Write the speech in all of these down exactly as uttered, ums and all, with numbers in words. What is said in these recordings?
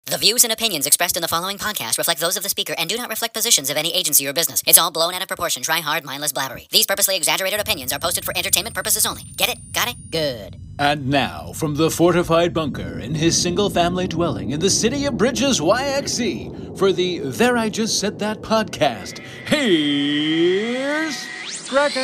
The views and opinions expressed in the following podcast reflect those of the speaker and do not reflect positions of any agency or business. It's all blown out of proportion, try hard, mindless blabbery. These purposely exaggerated opinions are posted for entertainment purposes only. Get it? Got it? Good. And now, from the fortified bunker in his single-family dwelling in the city of Bridges, Y X C, for the There I Just Said That podcast, here's Gregor.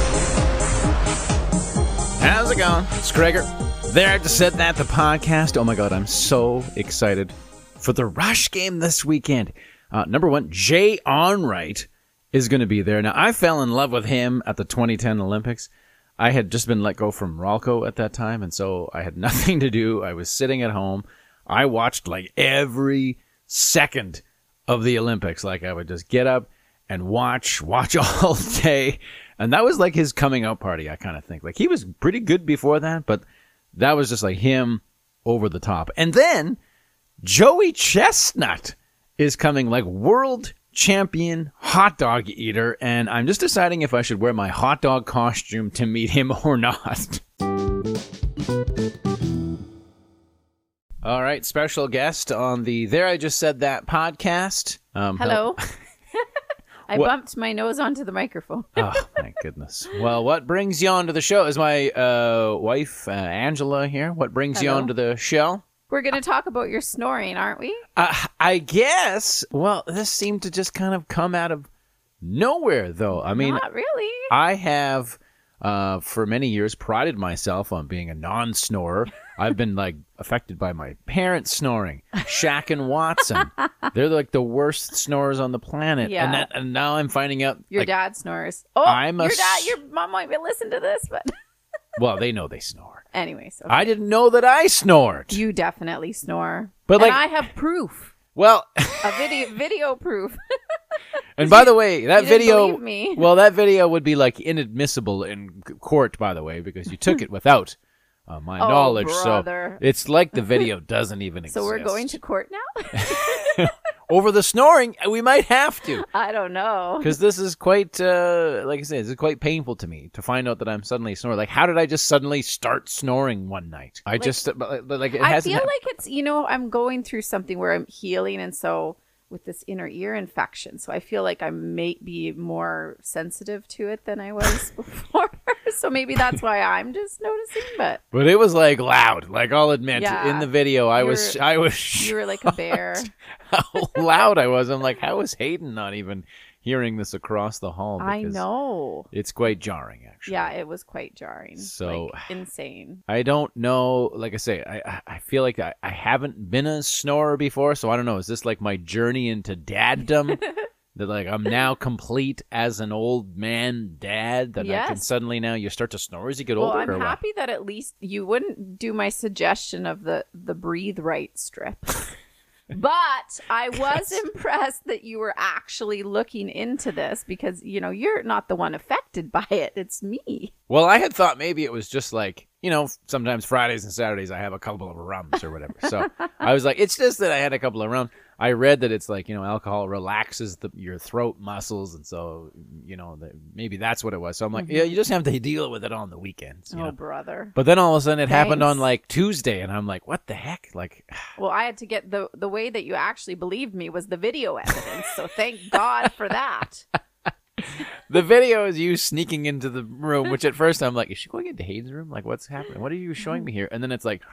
How's it going? It's Gregor. There I Just Said That, the podcast. Oh my god, I'm so excited for the Rush game this weekend. Uh, number one, Jay Onrait is going to be there. Now, I fell in love with him at the twenty ten Olympics. I had just been let go from Ralco at that time, and so I had nothing to do. I was sitting at home. I watched like every second of the Olympics. Like I would just get up and watch, watch all day. And that was like his coming out party, I kind of think. Like he was pretty good before that, but that was just like him over the top. And then Joey Chestnut is coming, like world champion hot dog eater, and I'm just deciding if I should wear my hot dog costume to meet him or not. All right, special guest on the There I Just Said That podcast. Um, Hello. I What- bumped my nose onto the microphone. Oh, thank goodness. Well, what brings you onto the show? Is my uh, wife, uh, Angela, here? What brings you Hello. onto the show? We're going to talk about your snoring, aren't we? Uh, I guess. Well, this seemed to just kind of come out of nowhere, though. I mean, Not really. I have, uh, for many years, prided myself on being a non-snorer. I've been, like, affected by my parents snoring. Shaq and Watson. They're, like, the worst snorers on the planet. Yeah. And, that, and now I'm finding out... Your like, dad snores. Oh, I'm a your dad, s- your mom might be listening to this, but well, they know they snore. anyways. Okay. I didn't know that I snored. You definitely snore. But, and like- I have proof. Well... A video video proof. And by the way, that you didn't video, believe me. well, that video would be like inadmissible in c- court, by the way, because you took it without uh, my Oh, knowledge. brother. So it's like the video doesn't even exist. So we're going to court now? over the snoring. We might have to, I don't know. because this is quite, uh, like I said, this is quite painful to me to find out that I'm suddenly snoring. Like, how did I just suddenly start snoring one night? I just, but, but, like, it I hasn't. feel hap- like it's, you know, I'm going through something where I'm healing, and so with this inner ear infection, so I feel like I may be more sensitive to it than I was before. So maybe that's why I'm just noticing. But But it was like loud. Like, I'll admit, Yeah. in the video, I You was, were- I was. you were like a bear. How loud I was. I'm like, how is Hayden not even hearing this across the hall? I Because know. It's quite jarring, actually. Yeah, it was quite jarring. So- like, insane. I don't know. Like I say, I I- I feel like I, I haven't been a snorer before, so I don't know. Is this like my journey into daddom? That like I'm now complete as an old man dad, that I can Yes. suddenly now you start to snore as you get Well, older? I'm or what? happy that at least you wouldn't do my suggestion of the the breathe right strip. But I was impressed that you were actually looking into this, because, you know, you're not the one affected by it. It's me. Well, I had thought maybe it was just like, you know, sometimes Fridays and Saturdays I have a couple of rums or whatever. So I was like, it's just that I had a couple of rums. I read that it's like, you know, alcohol relaxes the, your throat muscles. And so, you know, the, maybe that's what it was. So I'm like, yeah, you just have to deal with it on the weekends. You Oh, know? brother. But then all of a sudden it happened on Thanks. like Tuesday. And I'm like, what the heck? Like, Well, I had to get the the way that you actually believed me was the video evidence. So thank God for that. the video is you sneaking into the room, which at first I'm like, is she going into Hayden's room? Like, what's happening? What are you showing me here? And then it's like,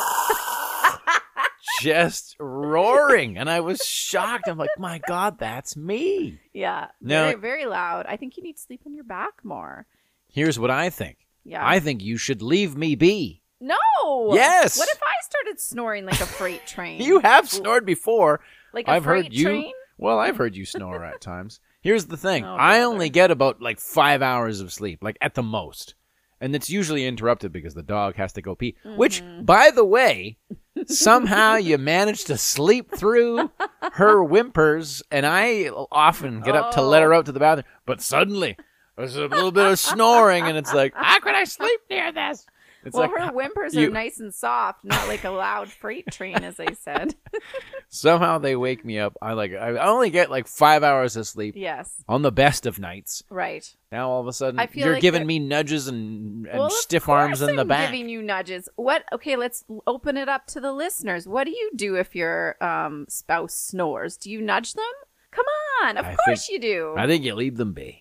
just roaring. And I was shocked. I'm like, my God, that's me. Yeah. No. Very, very loud. I think you need to sleep on your back more. Here's what I think. Yeah. I think you should leave me be. No. Yes. What if I started snoring like a freight train? You have snored before. Like a I've freight heard you. train? Well, I've heard you snore at times. Here's the thing. Oh, I brother. only get about like five hours of sleep, like at the most. And it's usually interrupted because the dog has to go pee. Which, Mm-hmm. by the way, somehow you manage to sleep through her whimpers, and I often get up to let her out to the bathroom. But suddenly, there's a little bit of snoring, and it's like, how could I sleep near this? It's Well, like, her whimpers you- are nice and soft, not like a loud freight train, as I said. Somehow they wake me up. I like I only get like five hours of sleep Yes. on the best of nights. Right. Now all of a sudden I feel you're like giving that- me nudges and, and Well, stiff of arms course in the I'm back. giving you nudges. What? Okay, let's open it up to the listeners. What do you do if your um, spouse snores? Do you nudge them? Come on, of I course think- you do. I think you leave them be.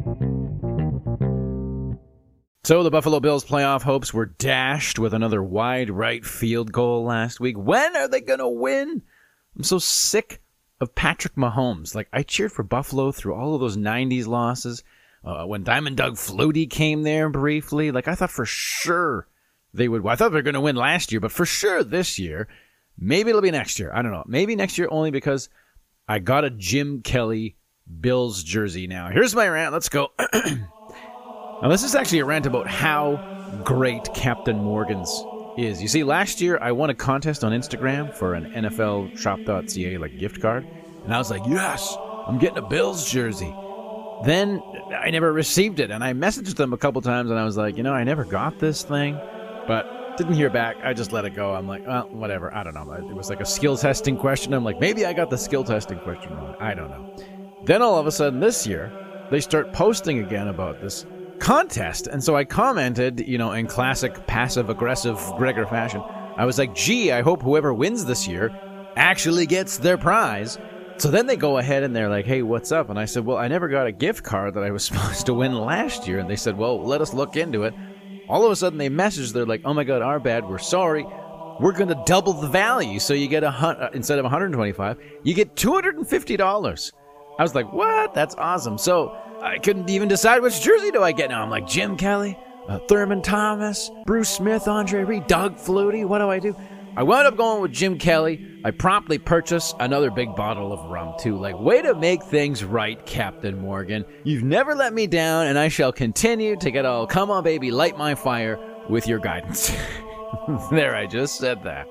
So the Buffalo Bills playoff hopes were dashed with another wide right field goal last week. When are they going to win? I'm so sick of Patrick Mahomes. Like, I cheered for Buffalo through all of those nineties losses. Uh, when Diamond Doug Flutie came there briefly, like, I thought for sure they would. Well, I thought they were going to win last year, but for sure this year. Maybe it'll be next year. I don't know. Maybe next year only because I got a Jim Kelly Bills jersey now. Here's my rant. Let's go. Now, this is actually a rant about how great Captain Morgan's is. You see, last year I won a contest on Instagram for an N F L shop dot C A like gift card, and I was like, yes, I'm getting a Bills jersey. Then I never received it, and I messaged them a couple times, and I was like, you know, I never got this thing, but didn't hear back. I just let it go. I'm like, well, whatever. I don't know. It was like a skill testing question. I'm like, maybe I got the skill testing question wrong. I don't know. Then all of a sudden this year, they start posting again about this contest. And so I commented, you know, in classic passive-aggressive Gregor fashion. I was like, gee, I hope whoever wins this year actually gets their prize. So then they go ahead and they're like, hey, what's up? And I said, well, I never got a gift card that I was supposed to win last year. And they said, well, let us look into it. All of a sudden they messaged, they're like, oh my God, our bad, we're sorry. We're going to double the value. So you get a hun- uh, instead of one hundred twenty-five dollars, you get two hundred fifty dollars. I was like, what? That's awesome. So I couldn't even decide which jersey do I get now. I'm like, Jim Kelly, uh, Thurman Thomas, Bruce Smith, Andre Reed, Doug Flutie. What do I do? I wound up going with Jim Kelly. I promptly purchased another big bottle of rum, too. Like, way to make things right, Captain Morgan. You've never let me down, and I shall continue to get all, come on, baby, light my fire with your guidance. There, I just said that.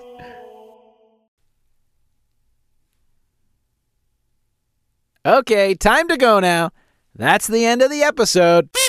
Okay, time to go now. That's the end of the episode.